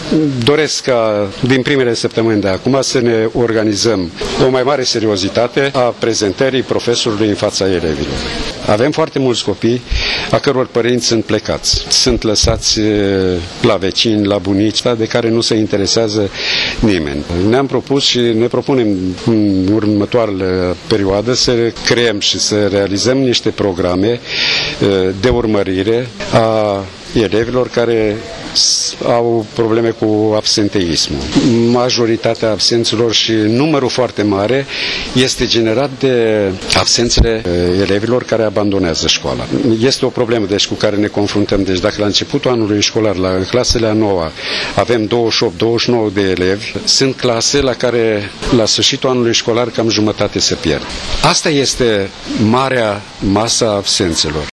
doresc ca din primele săptămâni de acum să ne organizăm o mai mare seriozitate a prezentării profesorului în fața elevilor. Avem foarte mulți copii a căror părinți sunt plecați, sunt lăsați la vecini, la bunici, de care nu se interesează nimeni. Ne-am propus și ne propunem în următoarele perioadă să creăm și să realizăm niște programe de urmărire a elevilor care au probleme cu absenteismul. Majoritatea absenților și numărul foarte mare este generat de absențele elevilor care abandonează școala. Este o problemă deci cu care ne confruntăm. Deci dacă la începutul anului școlar, la clasele a 9 avem 28-29 de elevi, sunt clase la care la sfârșitul anului școlar cam jumătate se pierd. Asta este marea masă a absențelor.